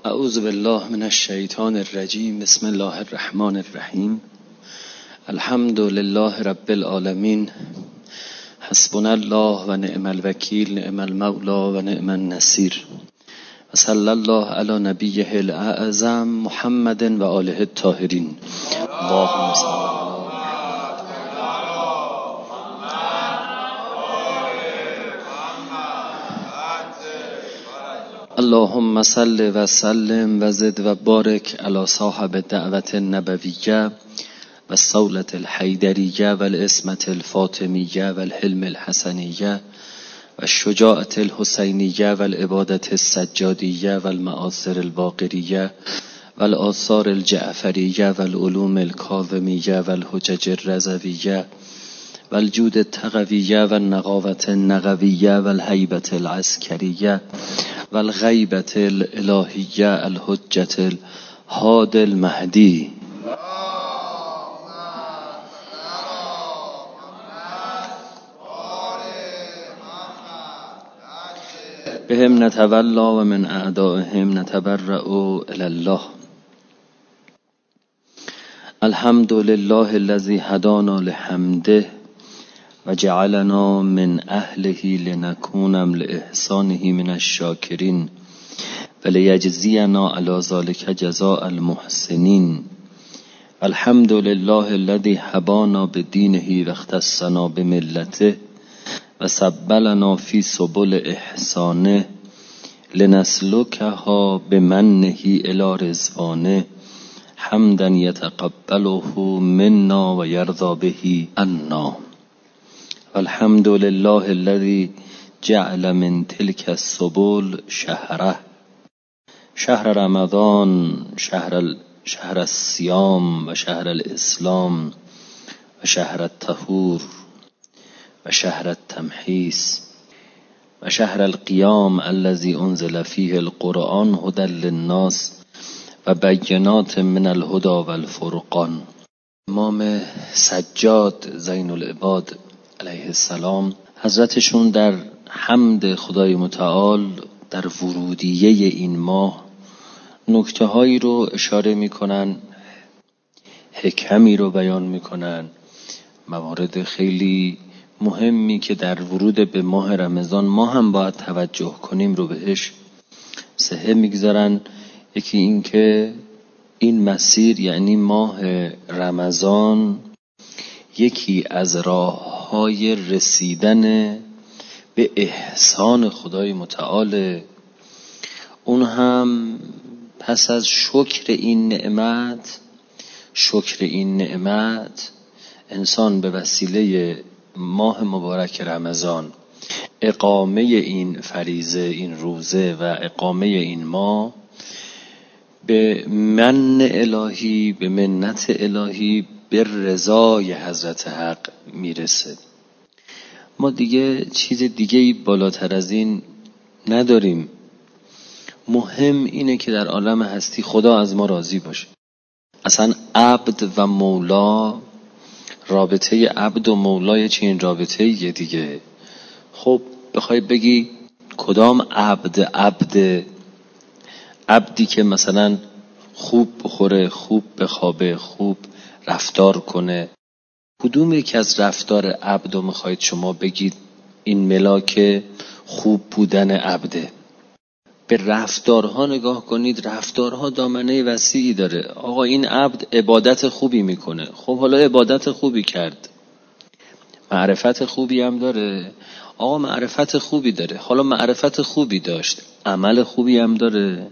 اعوذ بالله من الشیطان الرجیم. بسم الله الرحمن الرحیم. الحمد لله رب العالمین. حسبنا الله و نعم الوکیل، نعم المولا و نعم النصیر. و صلی الله علی نبیه الاعظم محمد و آله الطاهرین. اللهم صل اللهم صل و سلم و زد و بارک علی صاحب دعوت النبویه و الصولة الحیدریه و العصمة الفاطمیه و الحلم الحسنیه و الشجاعة الحسینیه و العبادة السجادیه و المآثر الباقریه و الآثار الجعفریه و العلوم الکاظمیه و الحجج الرضویه و الجود التقویه و النقاوة النقویه و الهیبة العسکریه و الغیبة الالهیه الحجة الهادی المهدی. بهم نتولا و من اعدائهم نتبرأ الی الله. الحمد لله الذی هدانا لحمده و جعلنا من اهله لنکون لاحسانه من الشاکرین و لیجزینا علی ذلک جزاء المحسنین. الحمد لله الذی هبانا بدینه و اختصنا بملته و سبلنا فی سبل احسانه لنسلکها بمنه الی رضوانه حمدا یتقبله منا و یرضی به عنا. الحمد لله الذي جعل من تلك السبل شهر رمضان، شهر الصيام و شهر الاسلام و شهر الطهور و شهر التمحیص و شهر القیام الذي انزل فيه القرآن هدى للناس و بینات من الهدى والفرقان. امام سجاد زین العباد علیه السلام حضرتشون در حمد خدای متعال در ورودیه این ماه نکته هایی رو اشاره میکنن، حکمی رو بیان میکنن، موارد خیلی مهمی که در ورود به ماه رمضان ما هم باید توجه کنیم رو بهش سهه میگذارن. یکی این که این مسیر یعنی ماه رمضان یکی از راه‌های رسیدن به احسان خدای متعال، اون هم پس از شکر این نعمت انسان به وسیله ماه مبارک رمضان، اقامه این فریضه، این روزه و اقامه این ماه به من الهی، به منت الهی، به رضای حضرت حق میرسه. ما دیگه چیز دیگه بالاتر از این نداریم. مهم اینه که در عالم هستی خدا از ما راضی باشه. اصلا عبد و مولا، رابطه عبد و مولای چین رابطه یه دیگه. خب بخوای بگی کدام عبدی که مثلا خوب بخوره، خوب بخوابه، خوب رفتار کنه، کدوم یکی از رفتار عبد رو میخواید شما بگید این ملاک خوب بودن عبده؟ به رفتارها نگاه کنید. رفتارها دامنه وسیعی داره. آقا این عبد عبادت خوبی میکنه، خب حالا عبادت خوبی کرد، معرفت خوبی هم داره. آقا معرفت خوبی داره، حالا معرفت خوبی داشت، عمل خوبی هم داره،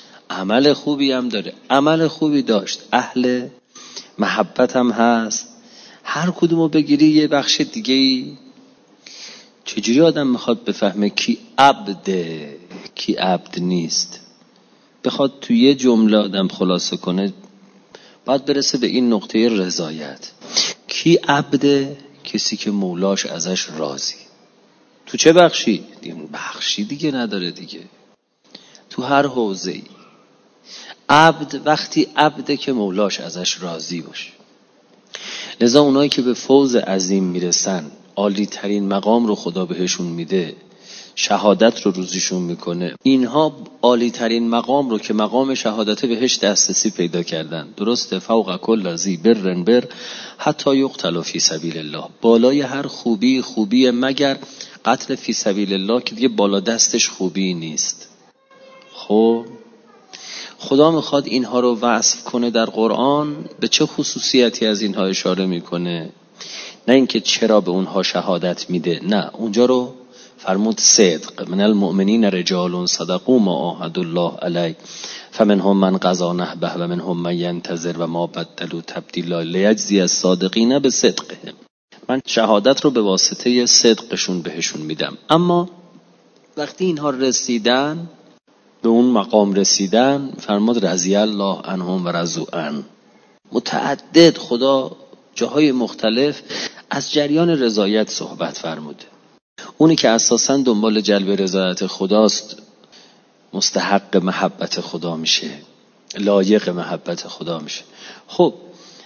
عمل خوبی داشت، اهل محبت هم هست. هر کدومو بگیری یه بخش دیگه‌ای. چجوری آدم میخواد بفهمه کی عبده کی عبد نیست؟ بخواد توی یه جمله آدم خلاصه کنه باید برسه به این نقطه رضایت. کی عبده؟ کسی که مولاش ازش راضی. تو چه بخشی؟ بخشی دیگه نداره دیگه، تو هر حوزه‌ای. عبد وقتی عبده که مولاش ازش راضی باشه. لذا اونایی که به فوز عظیم میرسن، عالی ترین مقام رو خدا بهشون میده، شهادت رو روزیشون میکنه. اینها عالی ترین مقام رو که مقام شهادت بهش دسترسی پیدا کردن. درسته فوق کل ذی بر حتی یقتل فی سبیل الله، بالای هر خوبی مگر قتل فی سبیل الله که دیگه بالا دستش خوبی نیست. خب خدا میخواد اینها رو وصف کنه در قرآن. به چه خصوصیتی از اینها اشاره میکنه؟ نه اینکه چرا به اونها شهادت میده، نه، اونجا رو فرمود صدق. من المؤمنین رجال صدقوا ما عاهدوا الله علیه فمنهم من قضی نحبه و منهم من ینتظر و ما بدلوا تبدیلا لیجزی الصادقین بصدقهم. من شهادت رو به واسطه صدقشون بهشون میدم. اما وقتی اینها رسیدن به اون مقام رسیدن، فرمود رضی الله عنهم و رضوا عنه. متعدد خدا جاهای مختلف از جریان رضایت صحبت فرموده. اونی که اساساً دنبال جلب رضایت خداست مستحق محبت خدا میشه، لایق محبت خدا میشه. خب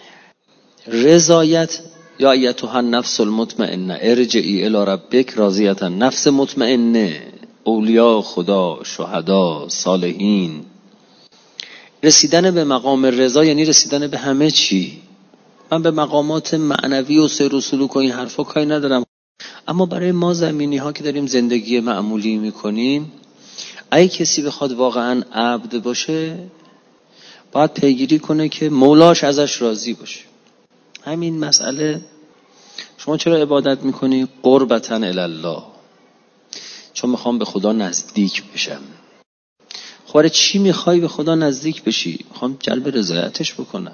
رضایت، یا ایتها النفس المطمئنه ارجعی الی ربک راضیه، نفس مطمئنه، اولیاء خدا، شهدا، صالحین. رسیدن به مقام رضا یعنی رسیدن به همه چی. من به مقامات معنوی و سیر و سلوک و این حرفا کاری ندارم، اما برای ما زمینی ها که داریم زندگی معمولی میکنیم، اگه کسی بخواد واقعا عبد باشه باید پیگیری کنه که مولاش ازش راضی باشه. همین مسئله. شما چرا عبادت میکنی؟ قربتاً الی الله، چون میخوام به خدا نزدیک بشم. خواره چی میخوای به خدا نزدیک بشی؟ میخوام جلب رضایتش بکنم.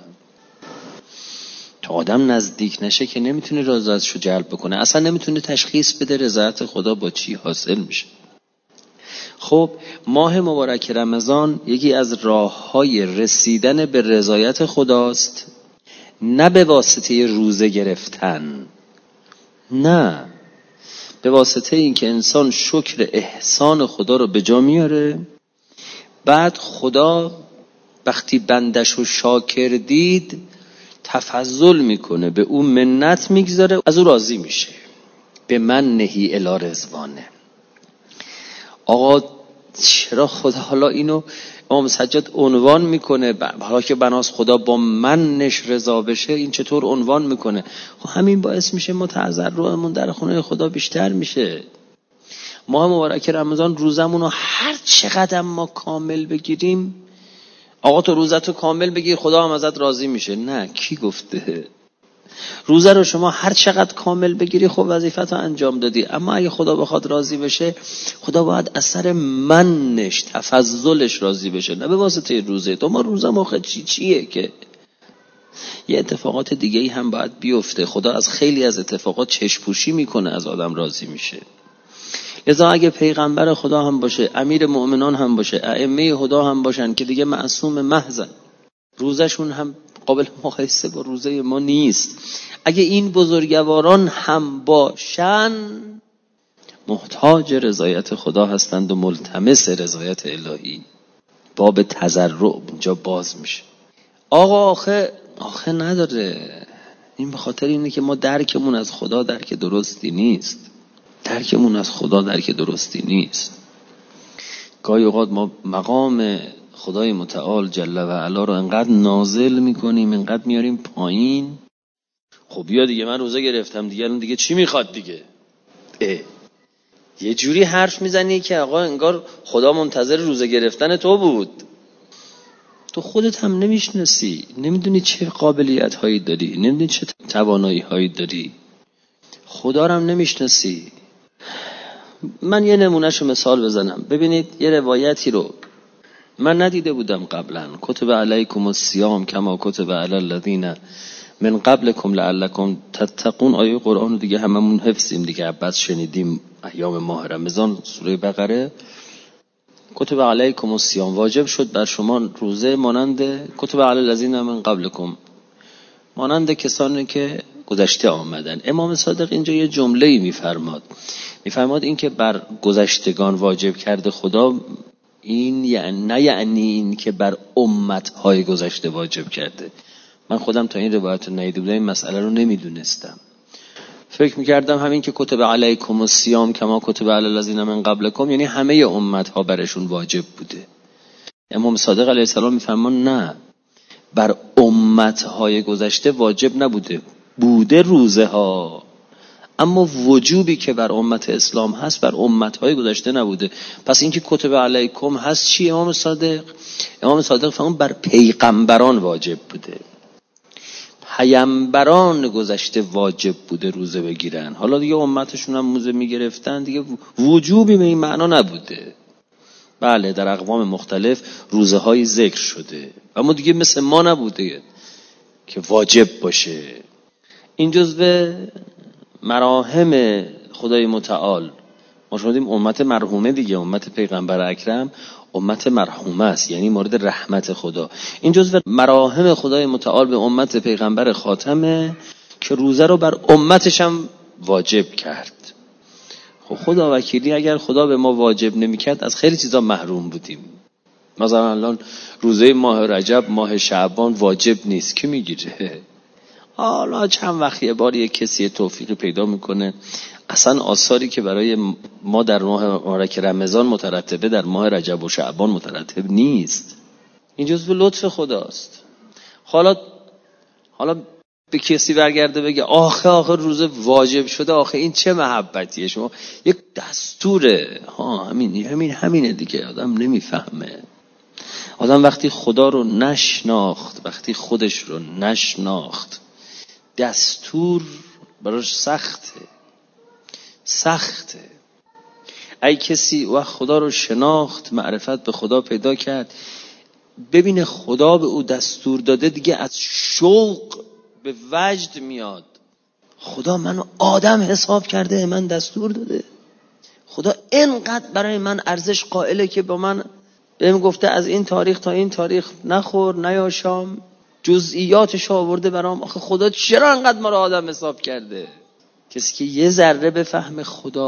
تا آدم نزدیک نشه که نمیتونه رضایتشو جلب بکنه، اصلا نمیتونه تشخیص بده رضایت خدا با چی حاصل میشه. خب ماه مبارک رمضان یکی از راه‌های رسیدن به رضایت خداست، نه به واسطه روزه گرفتن، نه، به واسطه این که انسان شکر احسان خدا رو به جا میاره. بعد خدا وقتی بندشو شاکر دید تفضل میکنه، به اون منت میگذاره، از او راضی میشه. به من نهی الی رضوانه. آقا چرا خدا حالا اینو امام سجاد عنوان میکنه؟ حالا که بناس خدا با منش رضا بشه، این چطور عنوان میکنه؟ خب همین باعث میشه ما تضرعمون در خونه خدا بیشتر میشه. ماه مبارک رمضان روزمون رو هر چقدر ما کامل بگیریم، آقا تو روزتو کامل بگیر خدا هم ازت راضی میشه. نه، کی گفته؟ روزه رو شما هر چقدر کامل بگیری خب وظیفتو انجام دادی، اما اگه خدا بخواد راضی بشه، خدا باید اثر منش، تفضلش راضی بشه، نه به واسطه روزه. تو ما روزه موقع چیه که یه اتفاقات دیگه ای هم باید بیفته. خدا از خیلی از اتفاقات چشم‌پوشی میکنه، از آدم راضی میشه. لذا اگه پیغمبر خدا هم باشه، امیر مؤمنان هم باشه، ائمه هدی هم باشن که دیگه معصوم محضن، روزشون هم قابل مقایسه با روزه ما نیست. اگه این بزرگواران هم باشن، محتاج رضایت خدا هستند و ملتمس رضایت الهی. باب تضرع اونجا باز میشه. آقا آخه نداره. این به خاطر اینه که ما درکمون از خدا درک درستی نیست. گاهی اوقات ما مقام خدای متعال جل و علا رو انقدر نازل میکنیم، انقدر میاریم پایین. خب بیا دیگه من روزه گرفتم دیگه، الان دیگه چی میخواد دیگه؟ یه جوری حرف میزنی که آقا انگار خدا منتظر روزه گرفتن تو بود. تو خودت هم نمیشناسی، نمیدونی چه قابلیت هایی داری، نمیدونی چه توانایی هایی داری، خدا رو هم نمیشناسی. من یه نمونهشو مثال بزنم. ببینید یه روایتی رو من ندیده بودم قبلا. کتب علیکم الصیام کما کتب علی الذین من قبلکم لعلکم تتقون. آیه قرآن رو دیگه هممون حفظیم دیگه، بعد شنیدیم ایام ماه رمضان، سوره بقره. کتب علیکم الصیام، واجب شد بر شما روزه مانند کتب علی الذین من قبلکم، مانند کسانی که گذشته آمدن. امام صادق اینجا یه جمله‌ای میفرماد این که بر گذشتگان واجب کرده خدا، این یعنی این که بر امت‌های گذشته واجب کرده. من خودم تا این روایت رو ندیده بودم، این مسئله رو نمیدونستم. فکر میکردم همین که کتب علیکم الصیام کما کتب علی الذین من قبلکم یعنی همه امتها برشون واجب بوده. امام صادق علیه السلام میفرمان نه، بر امتهای گذشته واجب نبوده، بوده روزه ها، اما وجوبی که بر امت اسلام هست بر امتهای گذشته نبوده. پس اینکه کتب علیکم هست چی امام صادق؟ امام صادق فرمود بر پیغمبران واجب بوده، پیامبران گذشته واجب بوده روزه بگیرن. حالا دیگه امتشون هم روزه میگرفتن دیگه، وجوبی به این معنا نبوده. بله در اقوام مختلف روزه های ذکر شده، اما دیگه مثل ما نبوده که واجب باشه. این جزء مراهم خدای متعال. ما شدیم امت مرحومه دیگه، امت پیغمبر اکرم امت مرحومه است، یعنی مورد رحمت خدا. این جزء مراهم خدای متعال به امت پیغمبر خاتمه که روزه رو بر امتش هم واجب کرد. خب خدا وکیلی اگر خدا به ما واجب نمی‌کرد از خیلی چیزا محروم بودیم. مثلا الان روزه ماه رجب ماه شعبان واجب نیست، کی میگیره؟ حالا چند وقت یه بار یک کسی توفیقی پیدا میکنه اصلا آثاری که برای ما در ماه مبارک رمضان مترتبه در ماه رجب و شعبان مترتب نیست. این جزو لطف خداست. حالا به کسی برگرده بگه آخه روزه واجب شده، آخه این چه محبتیه؟ شما یک دستوره. همینه دیگه. آدم نمیفهمه. آدم وقتی خدا رو نشناخت، وقتی خودش رو نشناخت، دستور براش سخته. ای کسی وقت خدا رو شناخت، معرفت به خدا پیدا کرد، ببینه خدا به او دستور داده، دیگه از شوق به وجد میاد. خدا منو آدم حساب کرده، من دستور داده. خدا اینقدر برای من ارزش قائله که با من بهم گفته از این تاریخ تا این تاریخ نخور نیاشام، جزئیاتش آورده برام. آخه خدا چرا انقدر ما رو آدم حساب کرده؟ کسی که یه ذره به فهم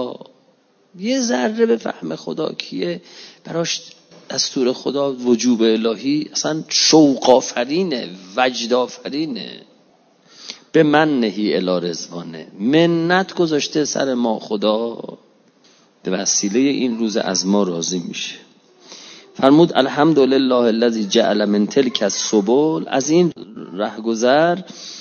خدا کیه براش دستور خدا وجوب الهی اصلا شوق آفرینه، وجد آفرینه. به من نهی الی رضوانه، منت گذاشته سر ما خدا، به وسیله این روز از ما راضی میشه. فرمود الحمدلله الذی جعل من تلک السبل، از این رهگذر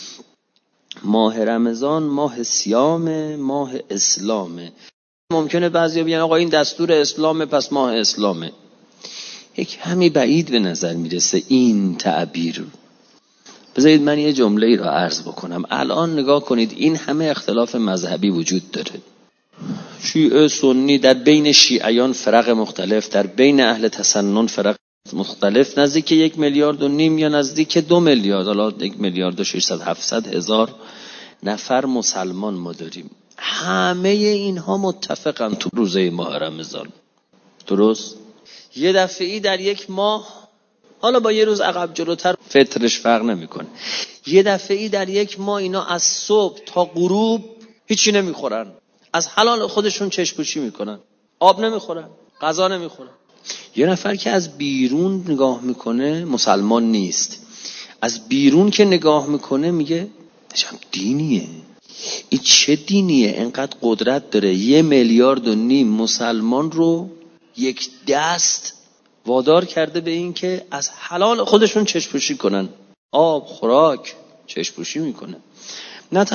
ماه رمضان ماه صیام، ماه اسلامه. ممکنه بعضیا بگن آقا این دستور اسلامه پس ماه اسلامه. یک کمی بعید به نظر میرسه این تعبیر. بذارید من یه جمله‌ای را عرض بکنم. الان نگاه کنید این همه اختلاف مذهبی وجود داره، شیعه سنی، در بین شیعیان فرق مختلف، در بین اهل تسنن فرق مختلف، نزدیک 1.5 میلیارد یا نزدیک 2 میلیارد، حالا 1,600,000-700,000 نفر مسلمان ما داریم. همه اینها متفقن تو روزه ماه رمضان. درست؟ یه دفعی در یک ماه، حالا با یه روز عقب جلوتر فطرش فرق نمیکنه، یه دفعی در یک ماه اینا از صبح تا غروب هیچی نمیخورن، از حلال خودشون چشم‌پوشی میکنن، آب نمیخورن، غذا نمیخورن. یه نفر که از بیرون نگاه میکنه مسلمان نیست، از بیرون که نگاه میکنه میگه چه دینیه این، چه دینیه اینقدر قدرت داره 1.5 میلیارد مسلمان رو یک دست وادار کرده به این که از حلال خودشون چشم‌پوشی کنن، آب خوراک چشم‌پوشی میکنه. نه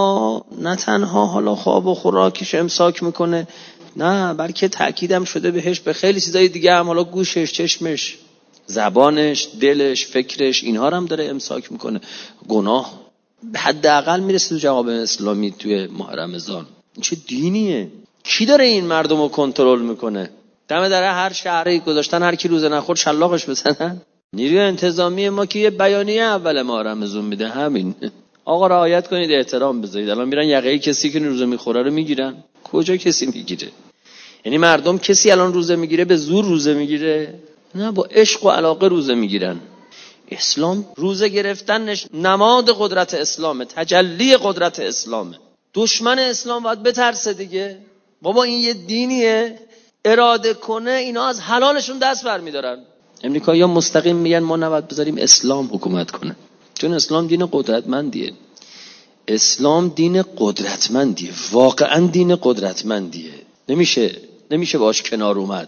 تنها حالا خواب و خوراکش امساک میکنه، نه بلکه تأکیدم شده بهش به خیلی چیزای دیگه هم، حالا گوشش، چشمش، زبانش، دلش، فکرش، اینها رو هم داره امساک میکنه. گناه حداقل میرسه تو جواب اسلامی توی ماه رمضان. این چه دینیه؟ کی داره این مردم رو کنترل میکنه؟ دم در هر شهری گذاشتن هر کی روزه نخور شلاقش بزنن. نیروی انتظامی ما که یه بیانیه اول ماه رمضان میده همین، آقا رعایت کنید، احترام بذارید. الان میرن یقه کسی که روزه میخوره رو میگیرن. کجا کسی میگیره؟ یعنی مردم کسی الان روزه میگیره به زور روزه میگیره؟ نه، با عشق و علاقه روزه میگیرن. اسلام روزه گرفتنش نماد قدرت اسلامه، تجلی قدرت اسلامه. دشمن اسلام باید بترسه دیگه. بابا این یه دینیه، اراده کنه اینا از حلالشون دست برمیدارن. امریکایی‌ها مستقیم میگن ما نباید بذاریم اسلام حکومت کنه، چون اسلام دین قدرتمندیه. اسلام دین قدرتمندیه، واقعا دین قدرتمندیه، نمیشه باش کنار اومد.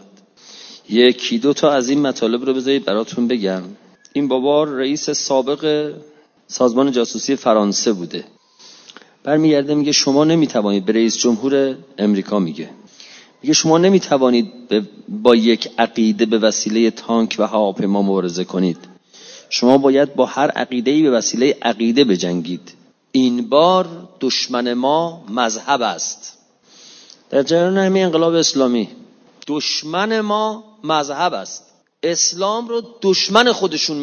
یکی دو تا از این مطالب رو بذارید براتون بگم. این بابا رئیس سابق سازمان جاسوسی فرانسه بوده، برمیگرده میگه شما نمیتوانید، به رئیس جمهور امریکا میگه شما نمیتوانید با یک عقیده به وسیله تانک و هواپیما مبارزه کنید، شما باید با هر عقیده‌ای به وسیله عقیده بجنگید. این بار دشمن ما مذهب است. در جریان همین انقلاب اسلامی دشمن ما مذهب است. اسلام رو دشمن خودشون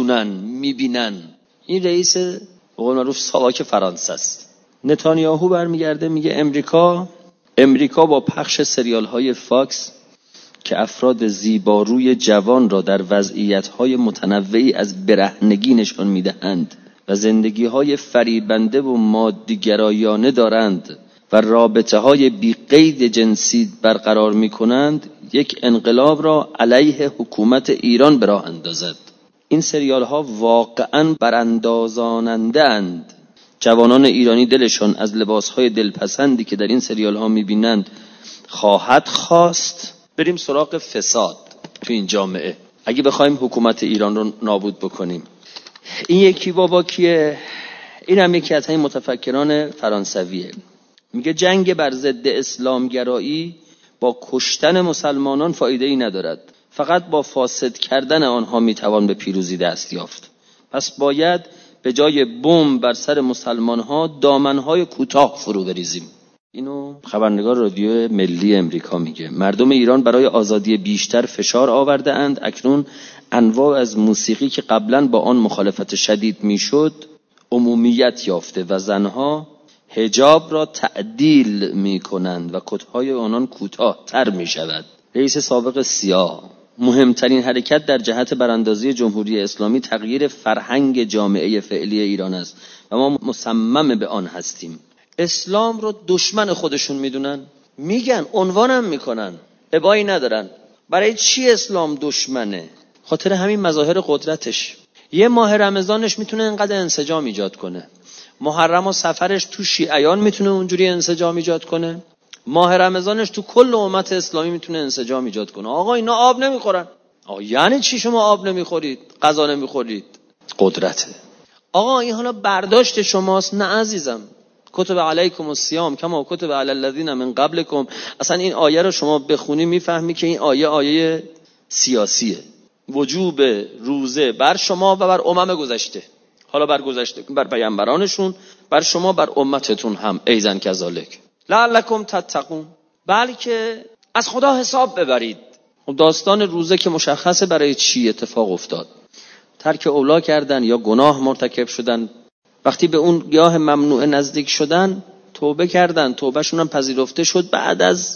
میبینن. این رئیس به قول معروف ساواک فرانسه است. نتانیاهو برمیگرده میگه امریکا با پخش سریال های فاکس که افراد زیباروی جوان را در وضعیت های متنوعی از برهنگی نشان میدهند و زندگی های فریبنده و مادیگرایانه دارند و رابطه های بی قید جنسی برقرار می کنند، یک انقلاب را علیه حکومت ایران به راه اندازد. این سریال ها واقعا براندازاننده اند. جوانان ایرانی دلشان از لباس های دلپسندی که در این سریال ها می بینند خواهد خواست. بریم سراغ فساد تو این جامعه اگه بخوایم حکومت ایران رو نابود بکنیم. این یکی بابا کیه؟ این هم یکی از همین متفکران فرانسویه. میگه جنگ بر ضد اسلامگرایی با کشتن مسلمانان فایده ای ندارد، فقط با فاسد کردن آنها میتوان به پیروزی دست یافت. پس باید به جای بمب بر سر مسلمانها دامنهای کوتاه فرو بریزیم. اینو خبرنگار رادیو ملی امریکا میگه. مردم ایران برای آزادی بیشتر فشار آورده اند. اکنون انواع از موسیقی که قبلا با آن مخالفت شدید میشد عمومیت یافته و زنها حجاب را تعدیل میکنند و کتهای آنان کوتاه‌تر میشود. رئیس سابق سیا: مهمترین حرکت در جهت براندازی جمهوری اسلامی تغییر فرهنگ جامعه فعلی ایران است و ما مصمم به آن هستیم. اسلام رو دشمن خودشون میدونن، میگن، عنوانم میکنن، ابایی ندارن. برای چی اسلام دشمنه؟ خاطر همین مظاهر قدرتش. یه ماه رمضانش میتونه اینقدر انسجام ایجاد کنه، محرم و سفرش تو شیعیان میتونه اونجوری انسجام ایجاد کنه، ماه رمضانش تو کل امت اسلامی میتونه انسجام ایجاد کنه. آقا اینا آب نمیخورن. آقا یعنی چی شما آب نمیخورید، غذا نمیخورید؟ قدرته. آقا این حالا برداشت شماست. نه عزیزم، کتب علیکم الصیام کما کتب علی الذین من قبلکم. اصلا این آیه رو شما بخونی میفهمی که این آیه سیاسیه. وجوب روزه بر شما و بر امم گذشته، حالا بر گذشته بر پیامبرانشون، بر شما بر امتتون هم ایزن کذالک لعلکم تتقون، بلکه از خدا حساب ببرید. داستان روزه که مشخصه برای چی اتفاق افتاد. ترک اولا کردن یا گناه مرتکب شدن. وقتی به اون گیاه ممنوع نزدیک شدن توبه کردن، توبهشون هم پذیرفته شد. بعد از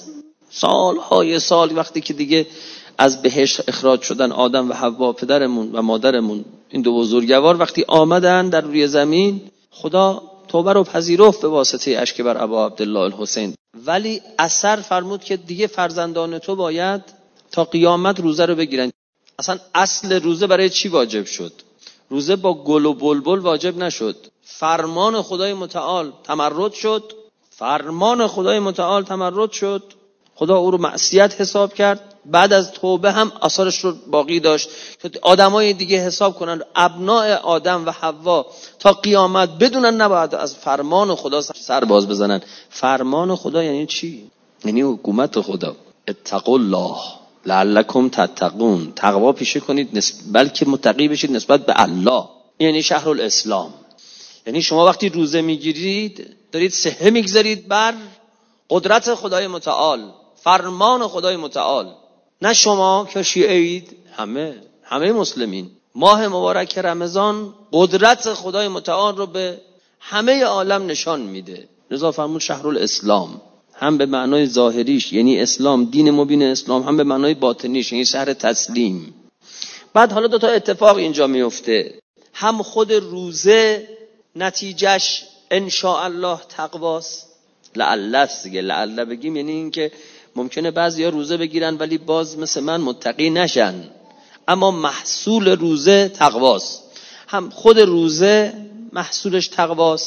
سالهای سال وقتی که دیگه از بهشت اخراج شدن آدم و حوا، پدرمون و مادرمون، این دو بزرگوار، وقتی آمدن در روی زمین، خدا توبه رو پذیرفت به واسطه اشک بر ابا عبدالله الحسین. ولی اثر فرمود که دیگه فرزندان تو باید تا قیامت روزه رو بگیرن. اصلا اصل روزه برای چی واجب شد؟ روزه با گل و بلبل واجب نشد. فرمان خدای متعال تمرد شد. خدا او رو معصیت حساب کرد. بعد از توبه هم آثارش رو باقی داشت که آدمای دیگه حساب کنن، ابناء آدم و حوا تا قیامت بدونن نباید از فرمان خدا سر باز بزنن. فرمان خدا یعنی چی؟ یعنی حکومت خدا. اتقوا الله لعلکم تتقون. تقوا پیشه کنید بلکه متقی بشید نسبت به الله. یعنی شهر الاسلام. یعنی شما وقتی روزه میگیرید دارید صحه میگذارید بر قدرت خدای متعال، فرمان خدای متعال. نه شما که شیعید، همه مسلمین. ماه مبارک رمضان قدرت خدای متعال رو به همه عالم نشان میده. لذا فرمود شهر الاسلام، هم به معنای ظاهریش یعنی اسلام، دین مبین اسلام، هم به معنای باطنیش یعنی شهر تسلیم. بعد حالا دو تا اتفاق اینجا میفته. هم خود روزه نتیجهش انشاءالله تقواست. لعل بگیم یعنی این که ممکنه بعضیا روزه بگیرن ولی باز مثل من متقی نشن، اما محصول روزه تقواست. هم خود روزه محصولش تقواست،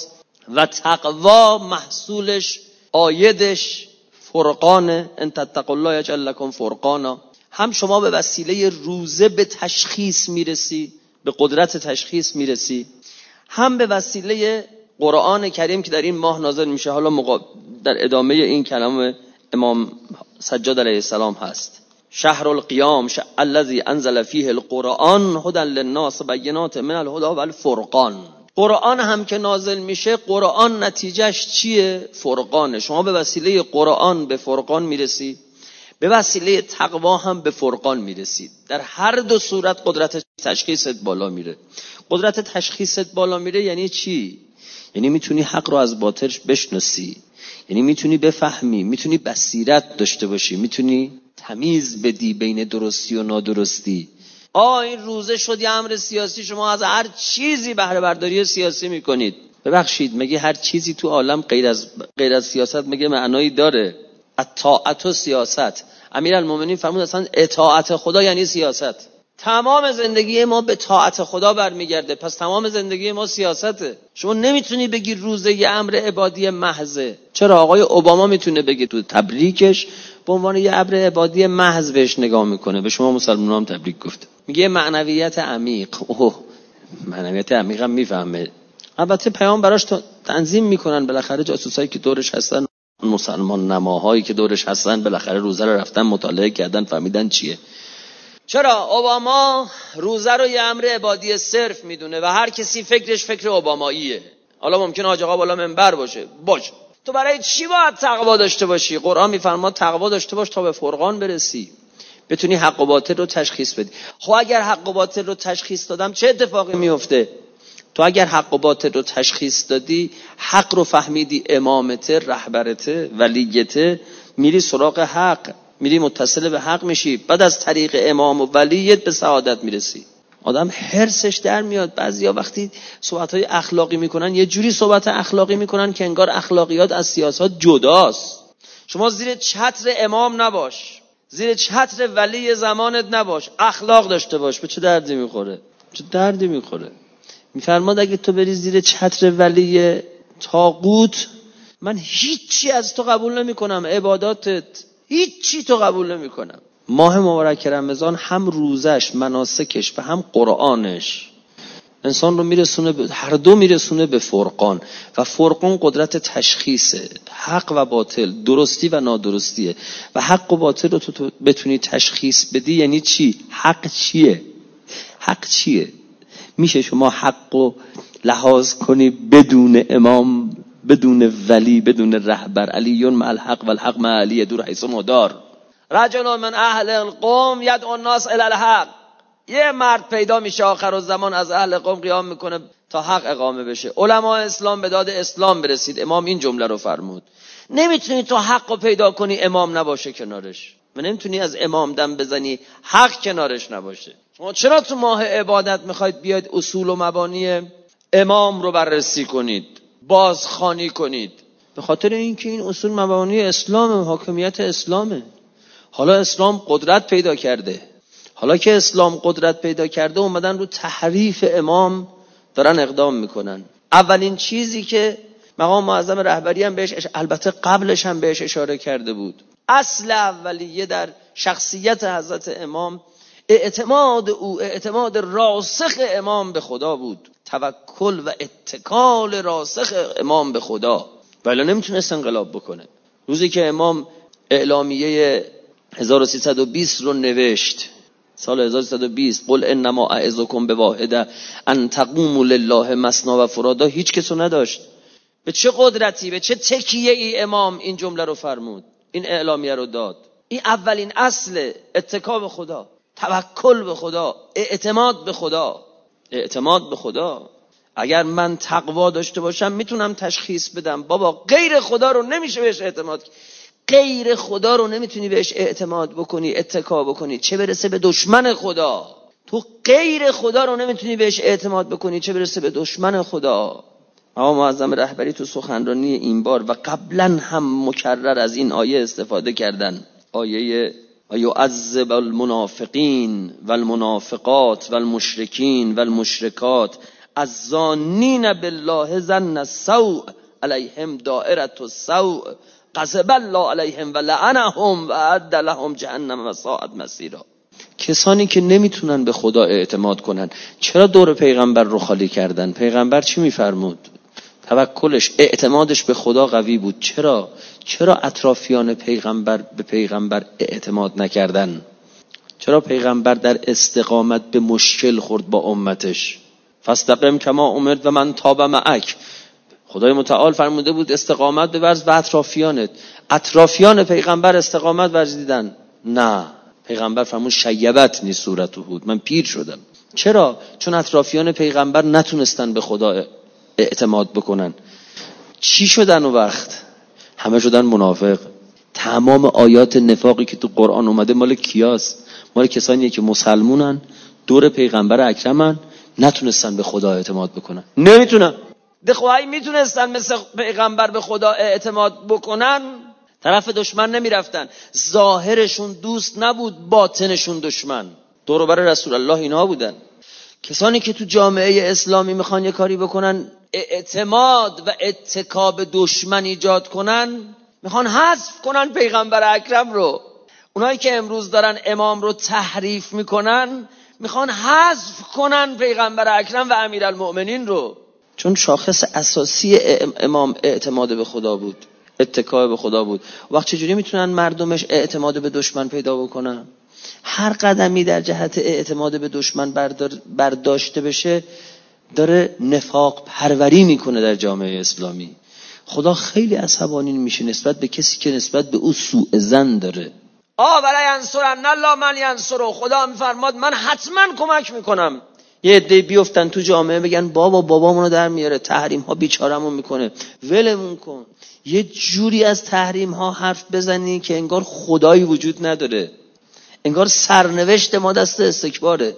و تقوا محصولش آیدش فرقانه. ان تتقوا الله یجعل لکم فرقانا. هم شما به وسیله روزه به تشخیص میرسی، به قدرت تشخیص میرسی، هم به وسیله قرآن کریم که در این ماه نازل میشه. حالا در ادامه این کلام امام سجاد علیه السلام هست: شهر القیام الذی انزل فیه القرآن هدی للناس بینات من الهدی والفرقان. قرآن هم که نازل میشه، قرآن نتیجهش چیه؟ فرقانه. شما به وسیله قرآن به فرقان میرسی، به وسیله تقوا هم به فرقان میرسید. در هر دو صورت قدرت تشخیصت بالا میره. قدرت تشخیصت بالا میره یعنی چی؟ یعنی میتونی حق رو از باطل بشناسی، یعنی میتونی بفهمی، میتونی بصیرت داشته باشی، میتونی تمیز بدی بین درستی و نادرستی. این روزه شد یه امر سیاسی، شما از هر چیزی بهره برداری سیاسی میکنید. ببخشید، مگه هر چیزی تو عالم غیر از سیاست مگه معنایی داره؟ اطاعت و سیاست. امیرالمومنین فرمود اصلا اطاعت خدا یعنی سیاست. تمام زندگی ما به طاعت خدا برمیگرده، پس تمام زندگی ما سیاسته. شما نمیتونی بگی روزه یه امر عبادی محضه. چرا؟ آقای اوباما میتونه بگه تو تبریکش به عنوان یه امر عبادی محض بهش نگاه میکنه. به شما مسلمانان تبریک گفت، میگه معنویت عمیق. معنویت عمیق هم میفهمه. البته پیام براش تنظیم میکنن بالاخره جاسوسایی که دورش هستن، مسلمان نماهایی که دورش هستن، بالاخره روزه رو رفتن مطالعه کردن فهمیدن چیه. چرا؟ اوباما روزه رو یه امر عبادی صرف میدونه و هر کسی فکرش فکر اوباماییه. حالا ممکنه حاج آقا بالا منبر باشه، تو برای چی باید تقوا داشته باشی؟ قرآن میفرماد تقوا داشته باش تا به فرقان برسی، بتونی حق و باطل رو تشخیص بدی. خب اگر حق و باطل رو تشخیص دادم چه اتفاقی میفته؟ تو اگر حق و باطل رو تشخیص دادی، حق رو فهمیدی، امامته، رهبرته، ولیته، میری سراغ حق، میری متصل به حق میشی، بعد از طریق امام و ولیت به سعادت میرسی. آدم حرصش در میاد. بعضیا وقتی صحبت‌های اخلاقی میکنن یه جوری صحبت اخلاقی میکنن که انگار اخلاقیات از سیاست جداست. شما زیر چتر امام نباش، زیر چتر ولی زمانت نباش، اخلاق داشته باش. به چه دردی میخوره؟ چه دردی میخوره؟ میفرماد اگه تو بری زیر چتر ولی طاغوت، من هیچی از تو قبول نمیکنم، عباداتت هیچی تو قبول نمیکنم. ماه مبارک رمضان هم روزش، مناسکش و هم قرآنش انسان رو میرسونه هر دو میرسونه به فرقان. و فرقان قدرت تشخیصه، حق و باطل، درستی و نادرستیه. و حق و باطل رو تو بتونی تشخیص بدی یعنی چی؟ حق چیه؟ حق چیه؟ میشه شما حق رو لحاظ کنی بدون امام، بدون ولی، بدون رهبر؟ علیون مع الحق و الحق مع علی دور حیث مدار. رجل من اهل القوم یدعو الناس الی الحق. یه مرد پیدا میشه آخر الزمان از اهل قوم قیام میکنه تا حق اقامه بشه. علماء اسلام به داد اسلام برسید. امام این جمله رو فرمود. نمیتونی تو حق رو پیدا کنی امام نباشه کنارش، و نمیتونی از امام دم بزنی حق کنارش نباشه. شما چرا تو ماه عبادت میخواید بیاید اصول و مبانی امام رو بررسی کنید، بازخوانی کنید؟ به خاطر اینکه این اصول مبانی اسلام، حاکمیت اسلامه. حالا اسلام قدرت پیدا کرده، حالا که اسلام قدرت پیدا کرده اومدن رو تحریف امام دارن اقدام میکنن. اولین چیزی که مقام معظم رهبری هم بهش البته قبلش هم بهش اشاره کرده بود، اصل اولیه در شخصیت حضرت امام اعتماد او، اعتماد راسخ امام به خدا بود، توکل و اتکال راسخ امام به خدا، ولی نمیتونست انقلاب بکنه. روزی که امام اعلامیه 1320 رو نوشت، سال 1320، قل انما اعظکم بواحده ان تقوموا لله مثنی و فرادا، هیچ کسو نداشت. به چه قدرتی، به چه تکیه ای امام این جمله رو فرمود، این اعلامیه رو داد؟ این اولین اصل اتکا به خدا، توکل به خدا، اعتماد به خدا. اعتماد به خدا. اگر من تقوا داشته باشم میتونم تشخیص بدم بابا غیر خدا رو نمیشه بهش اعتماد، غیر خدا رو نمیتونی بهش اعتماد بکنی، اتکا بکنی، چه برسه به دشمن خدا. تو غیر خدا رو نمیتونی بهش اعتماد بکنی، چه برسه به دشمن خدا. مقام معظم رهبری تو سخنرانی این بار و قبلا هم مکرر از این آیه استفاده کردن. آیه یعذب المنافقین والمنافقات والمشرکین والمشرکات الظانین بالله ظن السوء علیهم دائره السوء غضب الله علیهم و لعنهم و اعد لهم جهنم و ساءت مصیرا. کسانی که نمیتونن به خدا اعتماد کنن چرا دور پیغمبر رو خالی کردن؟ پیغمبر چی میفرمود؟ توکلش، اعتمادش به خدا قوی بود. چرا اطرافیان پیغمبر به پیغمبر اعتماد نکردن؟ چرا پیغمبر در استقامت به مشکل خورد با امتش؟ فاستقم کما امرت و من تاب معک. خدای متعال فرموده بود استقامت بورز و اطرافیان پیغمبر استقامت ورزیدن. نه، پیغمبر فرمود شیبتنی صورت هود، من پیر شدم. چرا؟ چون اطرافیان پیغمبر نتونستن به خدا اعتماد بکنن. چی شدن اون وقت؟ همه شدن منافق. تمام آیات نفاقی که تو قرآن اومده مال کیاست؟ مال کسانیه که مسلمونن، دور پیغمبر اکرمن، نتونستن به خدا اعتماد بکنن. نمیتونن. دخواهی میتونستن مثل پیغمبر به خدا اعتماد بکنن، طرف دشمن نمیرفتن. ظاهرشون دوست نبود، باطنشون دشمن. دور و بر رسول الله اینا بودن. کسانی که تو جامعه اسلامی میخوان یه کاری بکنن، اعتماد و اتکا به دشمن ایجاد کنن، میخوان حذف کنن پیغمبر اکرم رو. اونایی که امروز دارن امام رو تحریف میکنن میخوان حذف کنن پیغمبر اکرم و امیرالمؤمنین رو. چون شاخص اساسی امام اعتماد به خدا بود، اتکا به خدا بود. وقت چجوری میتونن مردمش اعتماد به دشمن پیدا بکنن؟ هر قدمی در جهت اعتماد به دشمن برداشته بشه داره نفاق پروری میکنه در جامعه اسلامی. خدا خیلی عصبانی میشه نسبت به کسی که نسبت به او سوء ظن داره. ولا ینصرن الله من ینصره. خدا میفرماد من حتما کمک میکنم. یه عده بیفتن تو جامعه بگن بابامونو در میاره، تحریم ها بیچارمون میکنه، ولمون کن. یه جوری از تحریم ها حرف بزنی که انگار خدایی وجود نداره، انگار سرنوشت ما دست استکباره،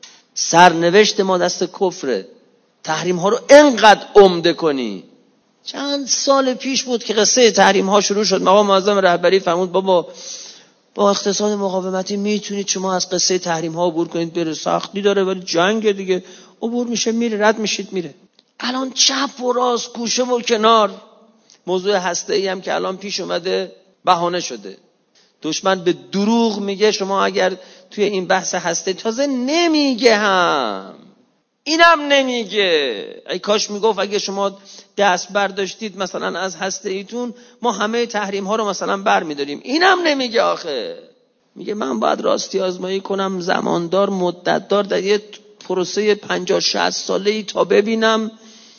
سرنوشت ما دست کفره. تحریم ها رو انقدر عمده کنی. چند سال پیش بود که قصه تحریم ها شروع شد. مقام معظم رهبری فرمود بابا با اقتصاد مقاومتی میتونید شما از قصه تحریم ها عبور کنید، بره سختی داره ولی جنگ دیگه، عبور میشه میره، رد میشید میره. الان چپ و راست گوشه و کنار موضوع هسته‌ای هم که الان پیش اومده بهانه شده. دشمن به دروغ میگه شما اگر توی این بحث هسته، تازه نمیگه هم، اینم نمیگه. ای کاش میگفت اگه شما دست برداشتید مثلا از هسته ایتون ما همه تحریم ها رو مثلا بر میداریم. اینم نمیگه آخه. میگه من باید راستی آزمایی کنم زماندار مدتدار در یه پروسه 50-60 ساله‌ای تا ببینم.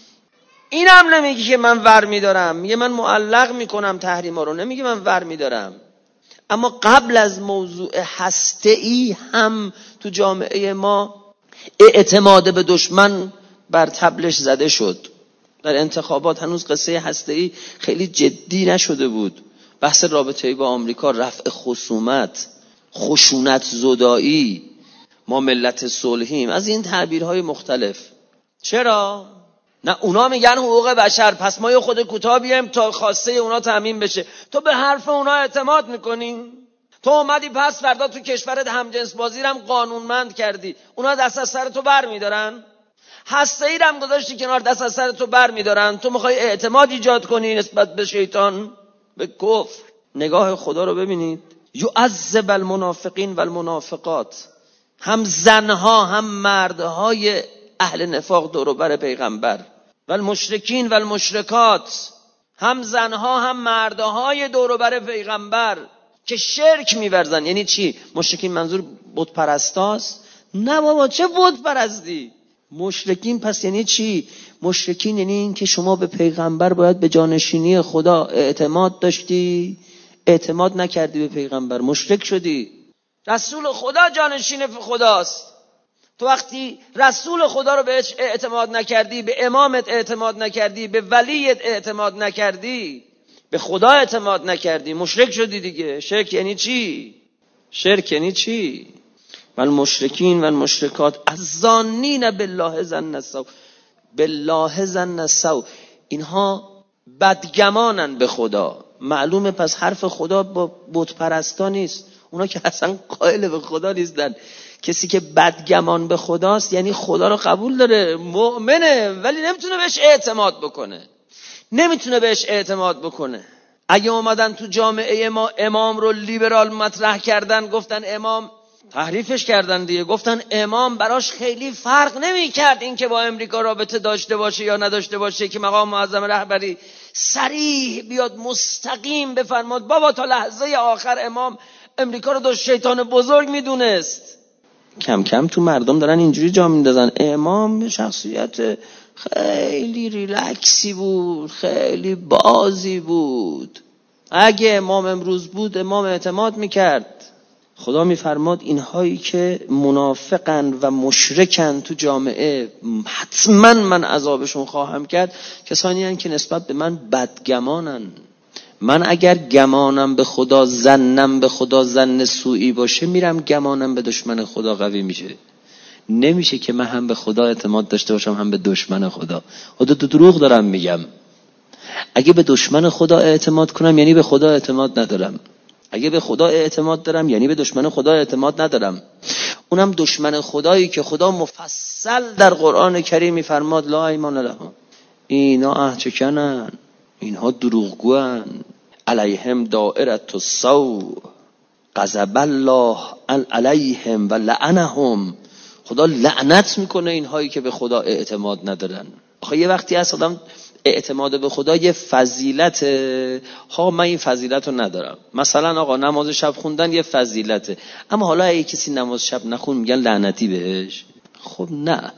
اینم نمیگه که من ور میدارم، میگه من معلق میکنم تحریم ها رو، نمیگه من ور میدارم. اما قبل از موضوع هسته‌ای هم تو جامعه ما اعتماد به دشمن بر طبلش زده شد. در انتخابات هنوز قصه هسته‌ای خیلی جدی نشده بود. بحث رابطه‌ای با آمریکا، رفع خصومت، خشونت زدایی، ما ملت صلحیم، از این تعبیرهای مختلف. چرا؟ نه اونا میگن حقوق بشر، پس ما یه خود کوتاه بیایم تا خواسته اونا تامین بشه. تو به حرف اونا اعتماد میکنی؟ تو اومدی پس فردا تو کشورت همجنس بازی رم قانونمند کردی، اونا دست از سر تو بر میدارن؟ هسته‌ای رم گذاشتی کنار، دست از سر تو بر میدارن. تو میخوای اعتماد ایجاد کنی نسبت به شیطان، به کفر. نگاه خدا رو ببینید. یعذب المنافقین و المنافقات. هم زنها هم مردهای اهل نفاق دور و بر پیغمبر، و المشرکین و المشرکات، هم زنها هم مردهای دور و بر پیغمبر که شرک می‌ورزن. یعنی چی؟ مشرکین منظور بت پرستاست؟ نه بابا، چه بت پرستی؟ مشرکین پس یعنی چی؟ مشرکین یعنی این که شما به پیغمبر باید به جانشینی خدا اعتماد داشتی، اعتماد نکردی به پیغمبر، مشرک شدی. رسول خدا جانشین خداست. تو وقتی رسول خدا رو بهش اعتماد نکردی، به امامت اعتماد نکردی، به ولیت اعتماد نکردی، به خدا اعتماد نکردی، مشرک شدی دیگه. شرک یعنی چی؟ شرک یعنی چی؟ والمشرکین والمشرکات الظانین بالله ظن السوء. بالله ظن السوء، اینها بدگمانن به خدا. معلومه پس حرف خدا با بت پرستا نیست. اونا که اصلا قائل به خدا نیستن. کسی که بدگمان به خداست یعنی خدا رو قبول داره، مؤمنه، ولی نمیتونه بهش اعتماد بکنه. نمیتونه بهش اعتماد بکنه. اگه اومدن تو جامعه ما امام رو لیبرال مطرح کردن، گفتن امام، تحریفش کردن دیگه، گفتن امام براش خیلی فرق نمیکرد این که با امریکا رابطه داشته باشه یا نداشته باشه، که مقام معظم رهبری صریح بیاد مستقیم بفرماد بابا تا لحظه آخر امام امریکا رو داشت شیطان بزرگ میدونست. کم کم تو مردم دارن اینجوری جا میندازن امام شخصیت خیلی ریلکسی بود، خیلی بازی بود. اگه امام امروز بود امام اعتماد میکرد. خدا میفرماد اینهایی که منافقن و مشرکن تو جامعه حتما من عذابشون خواهم کرد، کسانی هستند که نسبت به من بدگمانن. من اگر گمانم به خدا، ظنم به خدا ظن سوئی باشه، میرم گمانم به دشمن خدا قوی میشه. نمیشه که من هم به خدا اعتماد داشته باشم هم به دشمن خدا. خدا تو دروغ دارم میگم. اگه به دشمن خدا اعتماد کنم یعنی به خدا اعتماد ندارم. اگه به خدا اعتماد دارم یعنی به دشمن خدا اعتماد ندارم. اونم دشمن خدایی که خدا مفصل در قرآن کریم میفرماد لا ایمان لهم، اینا احچکنن، اینها دروغگوان، علیهم دائرة السوء غضب الله علیهم و لعنهم. خدا لعنت میکنه اینهایی که به خدا اعتماد ندارن. آخه یه وقتی هست آدم اعتماد به خدا یه فضیلته. ها من این فضیلت رو ندارم. مثلا آقا نماز شب خوندن یه فضیلته، اما حالا اگه کسی نماز شب نخون میگن لعنتی بهش. خب نه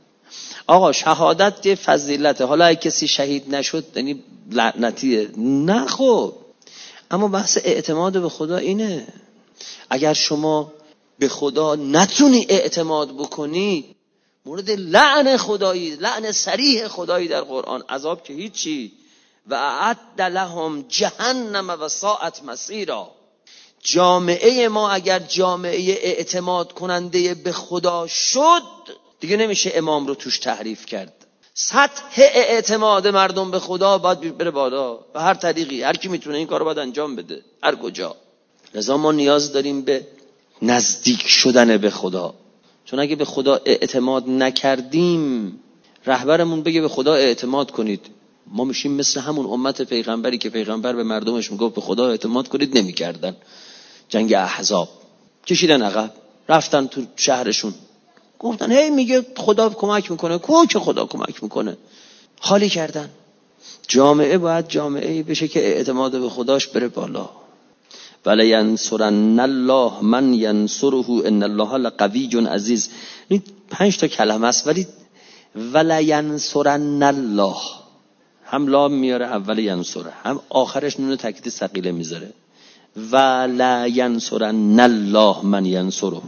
آقا شهادت یه فضیلته، حالا اگه کسی شهید نشد یعنی لعنتیه. نه خب اما بحث اعتماد به خدا اینه. اگر شما به خدا نتونی اعتماد بکنی، مورد لعن خدایی، لعن صریح خدایی در قرآن، عذاب که هیچی. و اعد لهم جهنم و ساءت مصیرا. جامعه ما اگر جامعه اعتماد کننده به خدا شد، دیگه نمیشه امام رو توش تحریف کرد. سطح اعتماد مردم به خدا باید بره بالا به هر طریقی. هر کی میتونه این کارو باید انجام بده هر کجا. لذا ما نیاز داریم به نزدیک شدن به خدا. چون اگه به خدا اعتماد نکردیم، رهبرمون بگه به خدا اعتماد کنید، ما میشیم مثل همون امت پیغمبری که پیغمبر به مردمش میگفت به خدا اعتماد کنید، نمیکردن. جنگ احزاب کشیدن عقب، رفتن تو شهرشون گفتن هی میگه خدا کمک میکنه، کو که خدا کمک میکنه، خالی کردن. جامعه باید جامعه‌ای بشه که اعتماد به خداش بره بالا. ولا ینصرن الله من ینصره ان الله لقوی عزیز. این 5 تا کلمه است، ولی ولا ینصرن الله هم لام میاره اول ینصره، هم آخرش نون تاکید ثقیله میذاره. ولا ینصرن الله من ینصره.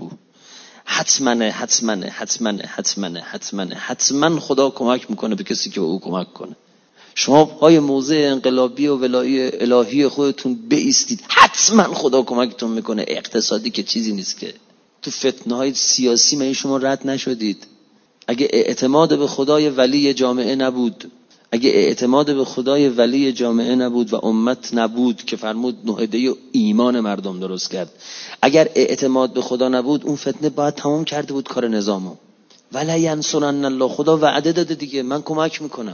حتما خدا کمک میکنه به کسی که به او کمک کنه. شما پای موضع انقلابی و ولایی الهی خودتون بایستید، حتما خدا کمکتون میکنه. اقتصادی که چیزی نیست که. تو فتنه‌های سیاسی من شما رد نشدید. اگه اعتماد به خدای ولی جامعه نبود، اگه اعتماد به خدای ولی جامعه نبود و امت نبود که فرمود نهده ایمان مردم درست کرد، اگر اعتماد به خدا نبود اون فتنه باید تمام کرده بود کار نظامو. ولا ینصرن الله، خدا وعده داده دیگه من کمک میکنم،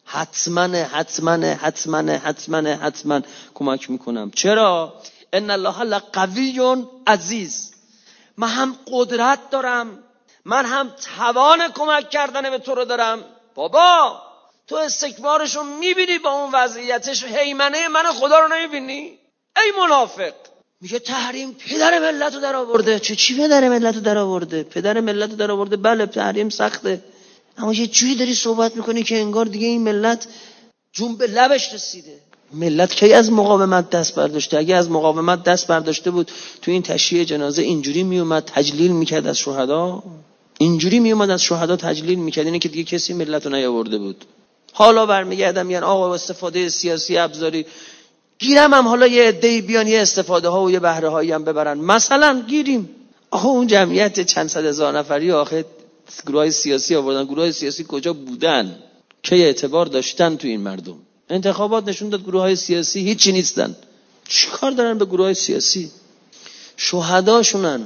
حتما کمک میکنم. چرا؟ ان الله لقوی عزیز. من هم قدرت دارم، من هم توان کمک کردن به تو رو دارم. بابا تو استکبارشو میبینی با اون وضعیتش، هیمنه من خدا رو نمیبینی؟ ای منافق. میگه تحریم پدر ملت رو در آورده. چی پدر ملت رو در آورده؟ پدر ملت رو در آورده، بله تحریم سخته، اما یه جوری داری صحبت میکنی که انگار دیگه این ملت جون به لبش رسیده. ملت کی از مقاومت دست برداشته؟ اگه از مقاومت دست برداشته بود تو این تشییع جنازه اینجوری میومد تجلیل میکرد از شهدا، اینجوری میومد از شهدا تجلیل میکرد، اینه که دیگه کسی ملت رو نیاورده بود. حالا برمیگردم میگن آقا استفاده سیاسی ابزاری، گیرم هم حالا یه عده‌ای بیان یه استفاده ها و یه بهره هایی هم ببرن، مثلا گیریم. آخه اون جمعیت چند صد هزار نفری آخه گروهای سیاسی آوردن. گروهای سیاسی کجا بودن که اعتبار داشتن تو این مردم؟ انتخابات نشون داد گروهای سیاسی هیچی نیستن. چی کار دارن به گروهای سیاسی؟ شهداشونن.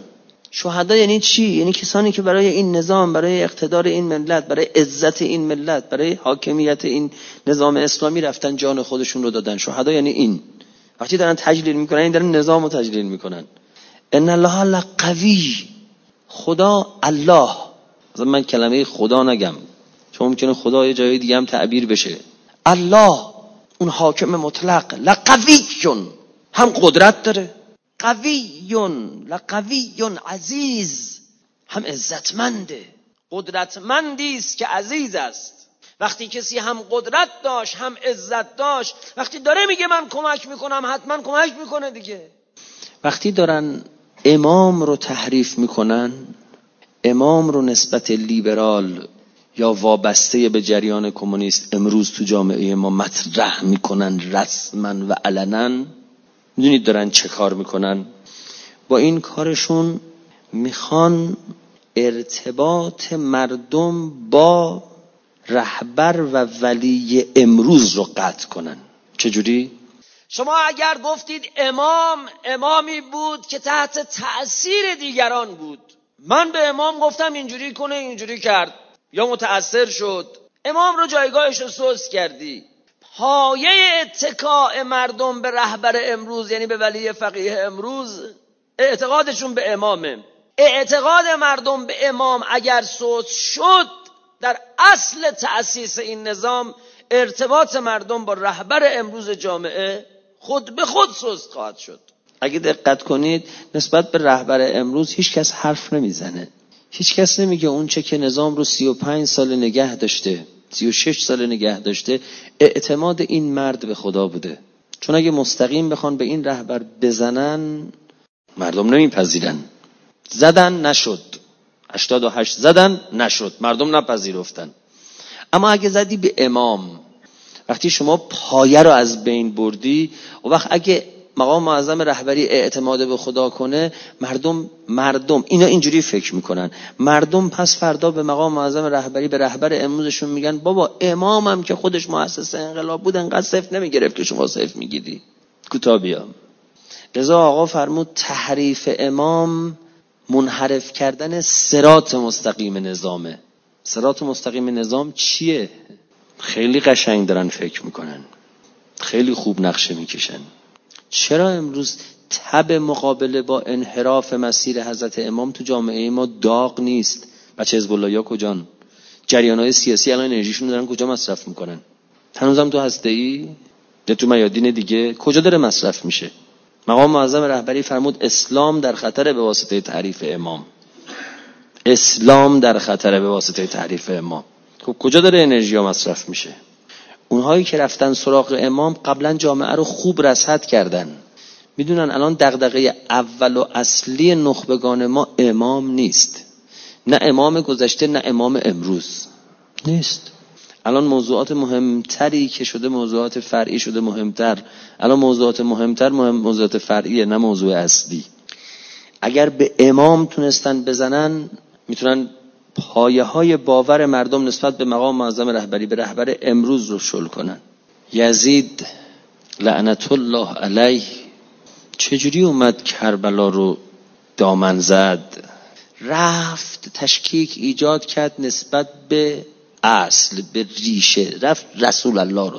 شهدا یعنی چی؟ یعنی کسانی که برای این نظام، برای اقتدار این ملت، برای عزت این ملت، برای حاکمیت این نظام اسلامی رفتن جان خودشون رو دادن. شهدا یعنی این. وقتی دارن تجلیل میکنن، این دارن نظام رو تجلیل میکنن. ان الله لقوی، خدا الله. مثلا من کلمه خدا نگم چون ممکنه خدا یه جای دیگه هم تعبیر بشه. الله اون حاکم مطلق، لقویون، هم قدرت داره، قویون، لقویون عزیز، هم عزتمنده. قدرتمندی است که عزیز است. وقتی کسی هم قدرت داشت هم عزت داشت، وقتی داره میگه من کمک میکنم حتما کمک میکنه دیگه. وقتی دارن امام رو تحریف میکنن، امام رو نسبت لیبرال یا وابسته به جریان کمونیست امروز تو جامعه ما مطرح میکنن رسما و علنا، میدونید دارن چه کار میکنن؟ با این کارشون میخوان ارتباط مردم با رهبر و ولی امروز رو قطع کنن. چجوری؟ شما اگر گفتید امامی بود که تحت تأثیر دیگران بود، من به امام گفتم اینجوری کنه اینجوری کرد، یا متأثر شد، امام رو جایگاهش رو سست کردی. پایه اتکاء مردم به رهبر امروز یعنی به ولی فقیه امروز اعتقادشون به امامه. اعتقاد مردم به امام اگر سست شد، در اصل تأسیس این نظام ارتباط مردم با رهبر امروز جامعه خود به خود سست خواهد شد. اگه دقت کنید نسبت به رهبر امروز هیچ کس حرف نمیزنه. هیچ کس نمیگه اون چه که نظام رو 35 سال نگه داشته، 36 سال نگه داشته، اعتماد این مرد به خدا بوده. چون اگه مستقیم بخوان به این رهبر بزنن مردم نمیپذیرن. زدن نشد، 88 زدن نشد، مردم نپذیرفتن. اما اگه زدی به امام، وقتی شما پایه رو از بین بردی، و وقت اگه مقام معظم رهبری اعتماد به خدا کنه، مردم اینا اینجوری فکر میکنن، مردم پس فردا به مقام معظم رهبری، به رهبر امروزشون میگن بابا امامم که خودش مؤسس انقلاب بود انقدر صفر نمیگرفت که شما صفر میگیری. کتابیام رضا آقا فرمود تحریف امام منحرف کردن صراط مستقیم نظامه. صراط مستقیم نظام چیه؟ خیلی قشنگ دارن فکر میکنن، خیلی خوب نقشه میکشن. چرا امروز تب مقابله با انحراف مسیر حضرت امام تو جامعه ما داغ نیست؟ بچه حزب الله یا کجان؟ جریان‌های سیاسی الان انرژیشون دارن کجا مصرف میکنن؟ هنوزم تو هسته‌ای یا تو میادین دیگه کجا داره مصرف میشه؟ مقام معظم رهبری فرمود اسلام در خطر به واسطه تحریف امام. اسلام در خطر به واسطه تحریف امام. خب کجا داره انرژی ها مصرف میشه؟ اونهایی که رفتن سراغ امام قبلا جامعه رو خوب رصد کردن، میدونن الان دغدغه اول و اصلی نخبگان ما امام نیست. نه امام گذشته نه امام امروز نیست. الان موضوعات مهمتری که شده موضوعات فرعی شده مهمتر. الان موضوعات مهمتر موضوعات فرعیه نه موضوع اصلی. اگر به امام تونستن بزنن میتونن پایه های باور مردم نسبت به مقام معظم رهبری، به رهبر امروز رو شل کنن. یزید لعنت الله علیه چجوری اومد کربلا رو دامن زد؟ رفت تشکیک ایجاد کرد نسبت به اصل، به ریشه، رفت رسول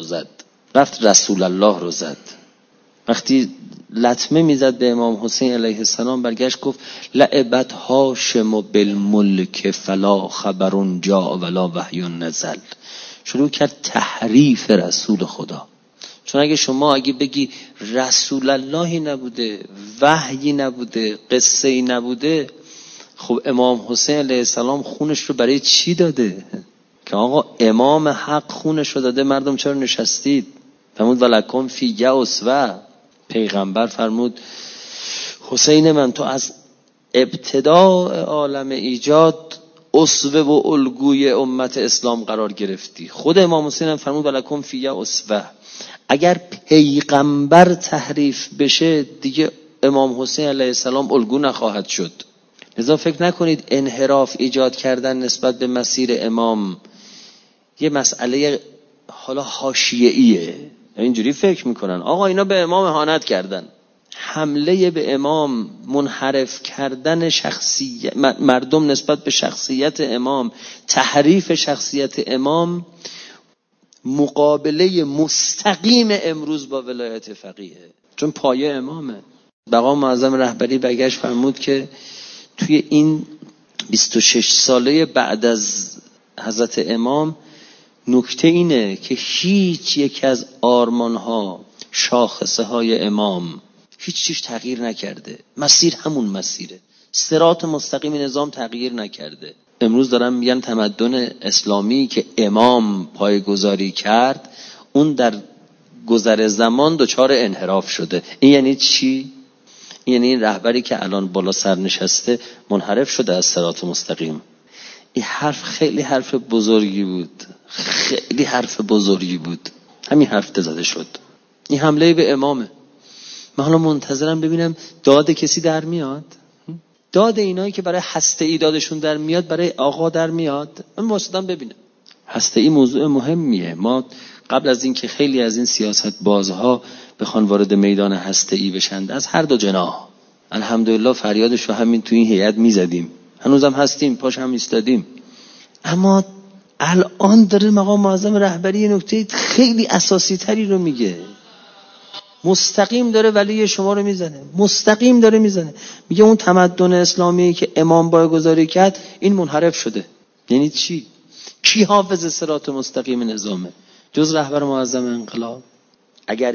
الله رو زد. وقتی لطمه میزد به امام حسین علیه السلام برگشت گفت لعبت هاشم بالملک فلا خبر جاء ولا وحی نزل. شروع کرد تحریف رسول خدا. چون اگه بگی رسول اللهی نبوده، وحی نبوده، قصه‌ای نبوده، خب امام حسین علیه السلام خونش رو برای چی داده؟ که آقا امام حق خونش رو داده، مردم چرا نشستید؟ فرمود ولکم فی اسوه. پیغمبر فرمود حسین من تو از ابتداء عالم ایجاد اسوه و الگوی امت اسلام قرار گرفتی. خود امام حسین هم فرمود ولکم فی اسوه. اگر پیغمبر تحریف بشه دیگه امام حسین علیه السلام الگو نخواهد شد. لذا فکر نکنید انحراف ایجاد کردن نسبت به مسیر امام یه مسئله حالا حاشیه‌ایه. اینجوری فکر میکنن آقا اینا به امام اهانت کردن. حمله به امام، منحرف کردن شخصیت مردم نسبت به شخصیت امام، تحریف شخصیت امام، مقابله مستقیم امروز با ولایت فقیه، چون پایه امامه. بقا معظم رهبری برگشت فرمود که توی این 26 ساله بعد از حضرت امام نکته اینه که هیچ یک از آرمانها، شاخصه های امام هیچ چیز تغییر نکرده. مسیر همون مسیره، صراط مستقیم نظام تغییر نکرده. امروز دارن میگن تمدن اسلامی که امام پایه‌گذاری کرد اون در گذر زمان دچار انحراف شده. این یعنی چی؟ یعنی این رهبری که الان بالا سر نشسته منحرف شده از صراط مستقیم. این حرف خیلی حرف بزرگی بود، خیلی حرف بزرگی بود. همین حرف زده شد. این حمله به امامه. من حالا منتظرم ببینم داد کسی در میاد. داد اینایی که برای هسته‌ای دادشون در میاد برای آقا در میاد. من واسطم ببینم. هسته‌ای موضوع مهمیه. ما قبل از این که خیلی از این سیاست بازها بخوان وارد میدان هسته‌ای بشن از هر دو جناح، الحمدلله فریادش رو همین تو این هیئت میزدیم، هنوزم هستیم، پاش هم ایستادیم. اما الان داره مقام معظم رهبری نکته خیلی اساسی تری رو میگه. مستقیم داره ولی شما رو میزنه، مستقیم داره میزنه. میگه اون تمدن اسلامی که امام پایه‌گذاری کرد این منحرف شده. یعنی چی؟ کی حافظ صراط مستقیم نظامه جز رهبر معظم انقلاب؟ اگر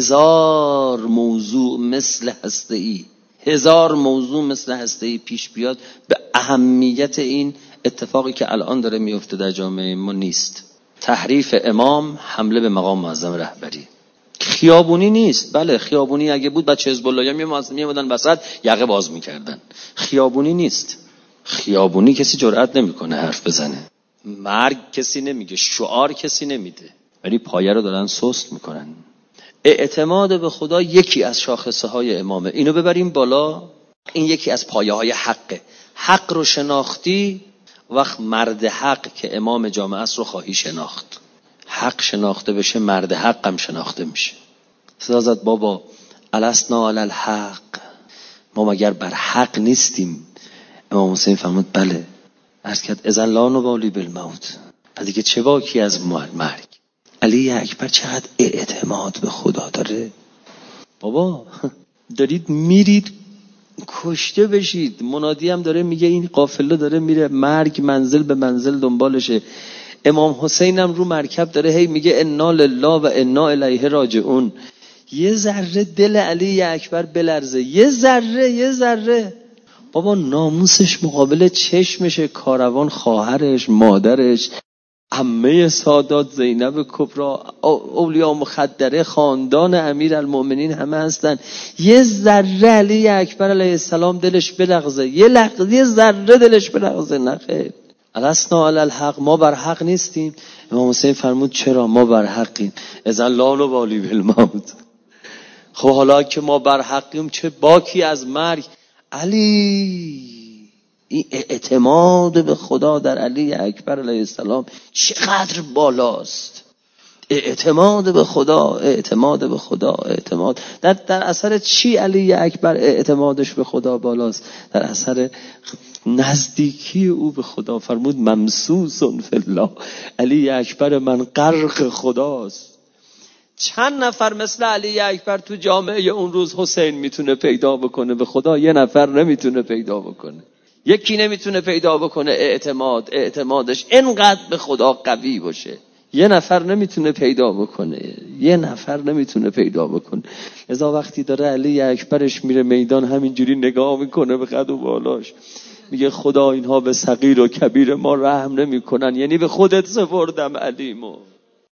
1000 موضوع مثل هسته‌ای، 1000 موضوع مثل هسته‌ای پیش بیاد، به اهمیت این اتفاقی که الان داره میفته در جامعه ما نیست. تحریف امام، حمله به مقام معظم رهبری. خیابونی نیست. بله خیابونی اگه بود بچه حزب اللهی میومدن وسط یقه باز میکردن. خیابونی نیست. خیابونی کسی جرئت نمیکنه حرف بزنه، مرگ کسی نمیگه، شعار کسی نمیده، ولی پایه رو دارن سست میکنن. اعتماد به خدا یکی از شاخصه های امامه. اینو ببریم بالا. این یکی از پایه های حقه. حق رو شناختی، وقت مرد حق که امام جامعه است رو خواهی شناخت. حق شناخته بشه، مرد حق هم شناخته میشه. صدا زد بابا الستنا علی الحق، ما مگر بر حق نیستیم؟ امام حسین فرمود بله. عرض کرد اذن لا نبالی بالموت، پس دیگه چه باکی از مرگ. علی اکبر چقدر اعتماد به خدا داره. بابا دارید میرید کشته بشید. منادی هم داره میگه این قافله داره میره، مرگ منزل به منزل دنبالشه. امام حسین هم رو مرکب داره هی میگه انا لله و انا الیه راجعون. یه ذره دل علی اکبر بلرزه، یه ذره. بابا ناموسش مقابل چشمشه، کاروان خواهرش، مادرش، عمه سادات زینب کبری، اولیا مخدره، خاندان امیرالمومنین همه هستن. یه ذره علی اکبر علیه السلام دلش بلغزه، یه ذره دلش بلغزه. نه خیر. الستنا علی الحق، ما بر حق نیستیم. امام حسین فرمود چرا؟ ما بر حقیم. اذن لا نبالی بالموت. خب حالا که ما بر حقیم چه باکی از مرگ؟ علی، این اعتماد به خدا در علی اکبر علیه السلام چقدر بالاست. اعتماد به خدا. در اثر چی علی اکبر اعتمادش به خدا بالاست؟ در اثر نزدیکی او به خدا. فرمود ممسوس فی الله، علی اکبر من غرق خداست. چند نفر مثل علی اکبر تو جامعه اون روز حسین میتونه پیدا بکنه به خدا؟ یه نفر نمیتونه پیدا بکنه. یکی نمیتونه پیدا بکنه اعتمادش اینقدر به خدا قوی باشه. یه نفر نمیتونه پیدا بکنه. لذا وقتی داره علی اکبرش میره میدان همینجوری نگاه میکنه به قد و بالاش، میگه خدا اینها به صغیر و کبیر ما رحم نمیکنن، یعنی به خودت سپردم علیمو.